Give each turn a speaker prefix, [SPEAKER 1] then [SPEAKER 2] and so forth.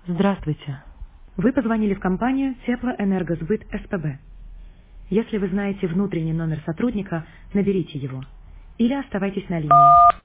[SPEAKER 1] Здравствуйте. Вы позвонили в компанию Теплоэнергосбыт СПБ. Если вы знаете внутренний номер сотрудника, наберите его или оставайтесь на линии.